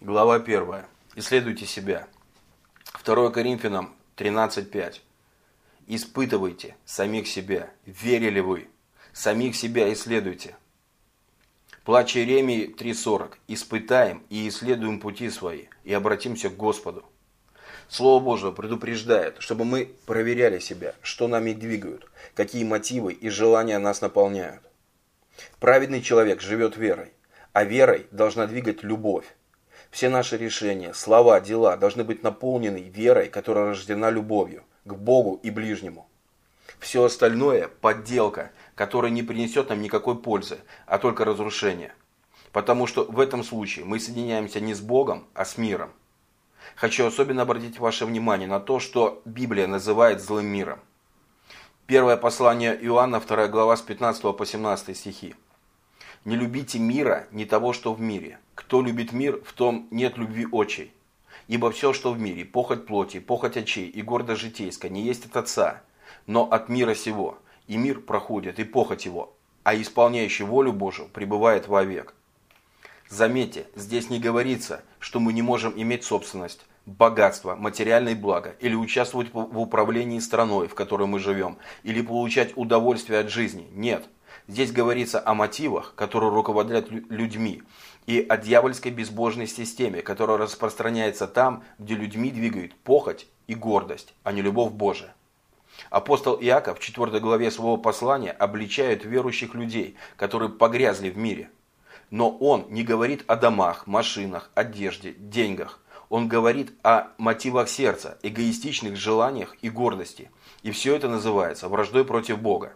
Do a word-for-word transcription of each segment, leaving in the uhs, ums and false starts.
Глава первая. Исследуйте себя. второе Коринфянам тринадцать пять. Испытывайте самих себя. Верили вы? Самих себя исследуйте. Плач Иеремии три сорок. Испытаем и исследуем пути свои, и обратимся к Господу. Слово Божие предупреждает, чтобы мы проверяли себя, что нами двигают, какие мотивы и желания нас наполняют. Праведный человек живет верой, а верой должна двигать любовь. Все наши решения, слова, дела должны быть наполнены верой, которая рождена любовью к Богу и ближнему. Все остальное – подделка, которая не принесет нам никакой пользы, а только разрушения. Потому что в этом случае мы соединяемся не с Богом, а с миром. Хочу особенно обратить ваше внимание на то, что Библия называет злым миром. Первое послание Иоанна, вторая глава, с пятнадцатого по семнадцатый стихи. «Не любите мира, не того, что в мире. Кто любит мир, в том нет любви отчей. Ибо все, что в мире, похоть плоти, похоть очей и гордость житейская, не есть от Отца, но от мира сего. И мир проходит, и похоть его, а исполняющий волю Божию пребывает вовек». Заметьте, здесь не говорится, что мы не можем иметь собственность, богатство, материальные блага, или участвовать в управлении страной, в которой мы живем, или получать удовольствие от жизни. Нет. Здесь говорится о мотивах, которые руководят людьми, и о дьявольской безбожной системе, которая распространяется там, где людьми двигают похоть и гордость, а не любовь Божия. Апостол Иаков в четвёртой главе своего послания обличает верующих людей, которые погрязли в мире. Но он не говорит о домах, машинах, одежде, деньгах. Он говорит о мотивах сердца, эгоистичных желаниях и гордости. И все это называется враждой против Бога.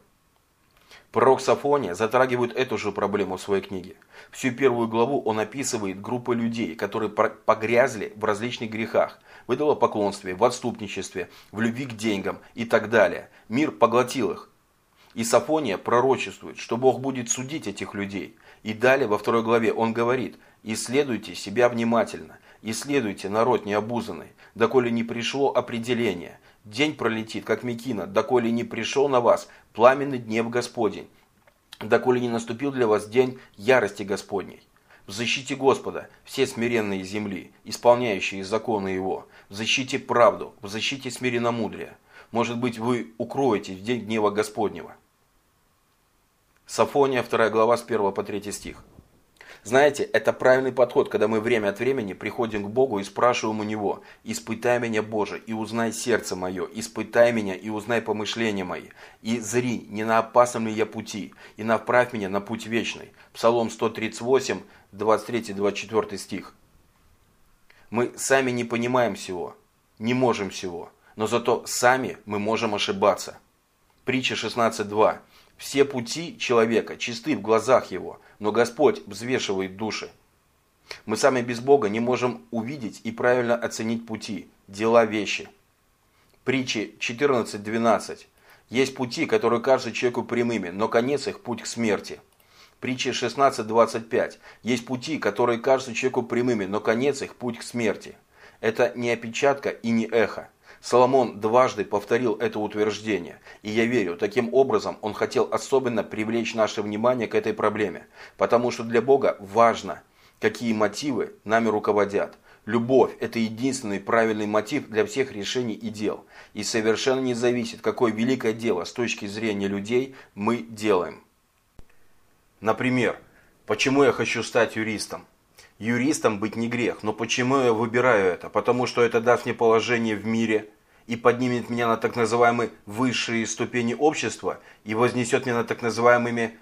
Пророк Софония затрагивает эту же проблему в своей книге. Всю первую главу он описывает группы людей, которые погрязли в различных грехах, в идолопоклонстве, в отступничестве, в любви к деньгам и так далее. Мир поглотил их. И Софония пророчествует, что Бог будет судить этих людей. И далее во второй главе он говорит: «Исследуйте себя внимательно, исследуйте народ необузанный, доколе не пришло определение. День пролетит, как мекина, доколе не пришел на вас пламенный гнев Господень, доколе не наступил для вас день ярости Господней. Взыщите Господа, все смиренные земли, исполняющие законы Его, взыщите правду, взыщите смиренномудрие. Может быть, вы укроетесь в день гнева Господнего». Софония, вторая глава, с первого по третий стих. Знаете, это правильный подход, когда мы время от времени приходим к Богу и спрашиваем у Него: «Испытай меня, Боже, и узнай сердце мое, испытай меня и узнай помышления мои, и зри, не на опасном ли я пути, и направь меня на путь вечный». Псалом сто тридцать восемь, двадцать третий двадцать четвёртый стих. Мы сами не понимаем всего, не можем всего, но зато сами мы можем ошибаться. Притча шестнадцать два. «Все пути человека чисты в глазах его, но Господь взвешивает души». Мы сами без Бога не можем увидеть и правильно оценить пути, дела, вещи. Притчи четырнадцать двенадцать. «Есть пути, которые кажутся человеку прямыми, но конец их путь к смерти». Притчи шестнадцать двадцать пять. «Есть пути, которые кажутся человеку прямыми, но конец их путь к смерти». Это не опечатка и не эхо. Соломон дважды повторил это утверждение, и я верю, таким образом он хотел особенно привлечь наше внимание к этой проблеме, потому что для Бога важно, какие мотивы нами руководят. Любовь – это единственный правильный мотив для всех решений и дел, и совершенно не зависит, какое великое дело с точки зрения людей мы делаем. Например, почему я хочу стать юристом? Юристом быть не грех, но почему я выбираю это? Потому что это даст мне положение в мире и поднимет меня на так называемые высшие ступени общества и вознесет меня над так называемыми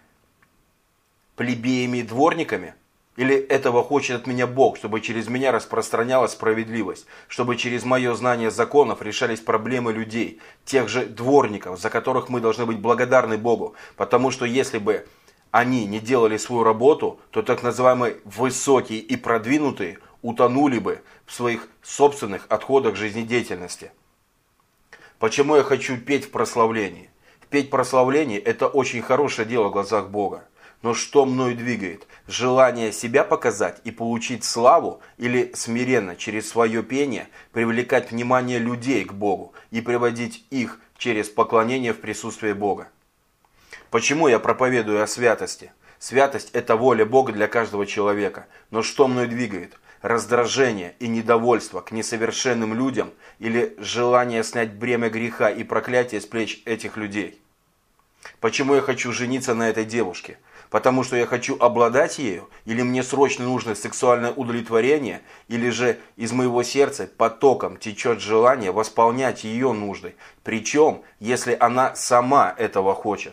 плебеями и дворниками? Или этого хочет от меня Бог, чтобы через меня распространялась справедливость, чтобы через мое знание законов решались проблемы людей, тех же дворников, за которых мы должны быть благодарны Богу, потому что если бы они не делали свою работу, то так называемые высокие и продвинутые утонули бы в своих собственных отходах жизнедеятельности. Почему я хочу петь в прославлении? Петь в прославлении – это очень хорошее дело в глазах Бога. Но что мною двигает? Желание себя показать и получить славу, или смиренно через свое пение привлекать внимание людей к Богу и приводить их через поклонение в присутствие Бога? Почему я проповедую о святости? Святость – это воля Бога для каждого человека. Но что мной двигает? раздражение и недовольство к несовершенным людям или желание снять бремя греха и проклятия с плеч этих людей. Почему я хочу жениться на этой девушке? Потому что я хочу обладать ею? Или мне срочно нужно сексуальное удовлетворение? Или же из моего сердца потоком течет желание восполнять ее нужды? Причем, если она сама этого хочет.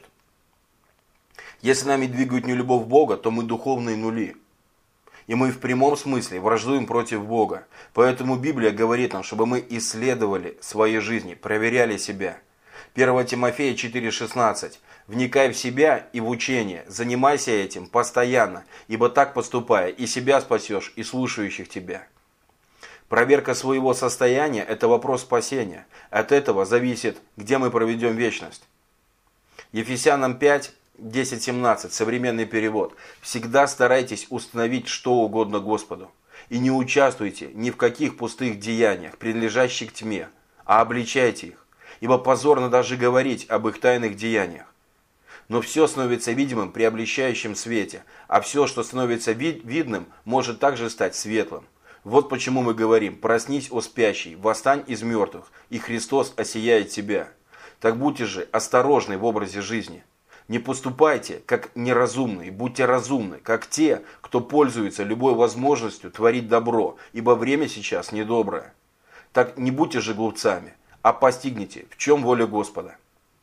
Если нами двигают не любовь Бога, то мы духовные нули. И мы в прямом смысле враждуем против Бога. Поэтому Библия говорит нам, чтобы мы исследовали свои жизни, проверяли себя. первое Тимофея четыре шестнадцать. «Вникай в себя и в учение, занимайся этим постоянно, ибо так поступая, и себя спасешь, и слушающих тебя». Проверка своего состояния – это вопрос спасения. От этого зависит, где мы проведем вечность. Ефесянам пять десять семнадцать, современный перевод. «Всегда старайтесь установить что угодно Господу, и не участвуйте ни в каких пустых деяниях, принадлежащих тьме, а обличайте их, ибо позорно даже говорить об их тайных деяниях. Но все становится видимым при обличающем свете, а все, что становится вид- видным, может также стать светлым. Вот почему мы говорим: проснись, о спящий, восстань из мертвых, и Христос осияет тебя. Так будьте же осторожны в образе жизни. Не поступайте, как неразумные, будьте разумны, как те, кто пользуется любой возможностью творить добро, ибо время сейчас недоброе. Так не будьте же глупцами, а постигните, в чем воля Господа».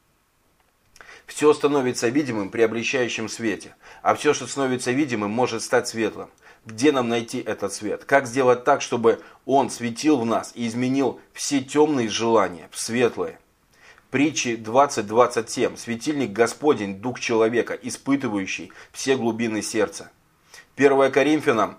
Все становится видимым при обличающем свете, а все, что становится видимым, может стать светлым. Где нам найти этот свет? Как сделать так, чтобы он светил в нас и изменил все темные желания в светлые? Притчи двадцать двадцать семь. «Светильник Господень, дух человека, испытывающий все глубины сердца». первое Коринфянам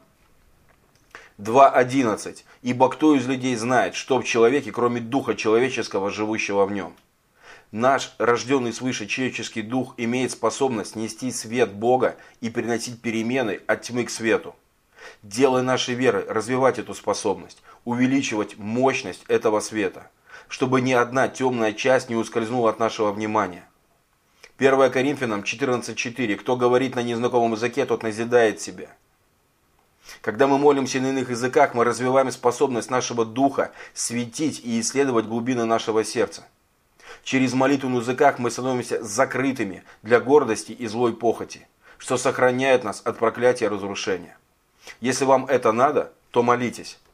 два одиннадцать. «Ибо кто из людей знает, что в человеке, кроме духа человеческого, живущего в нем?» Наш, рожденный свыше человеческий дух, имеет способность нести свет Бога и приносить перемены от тьмы к свету. Дело нашей веры развивать эту способность, увеличивать мощность этого света, чтобы ни одна темная часть не ускользнула от нашего внимания. первое Коринфянам четырнадцать четыре. «Кто говорит на незнакомом языке, тот назидает себя». Когда мы молимся на иных языках, мы развиваем способность нашего духа светить и исследовать глубины нашего сердца. Через молитву на языках мы становимся закрытыми для гордости и злой похоти, что сохраняет нас от проклятия и разрушения. Если вам это надо, то молитесь.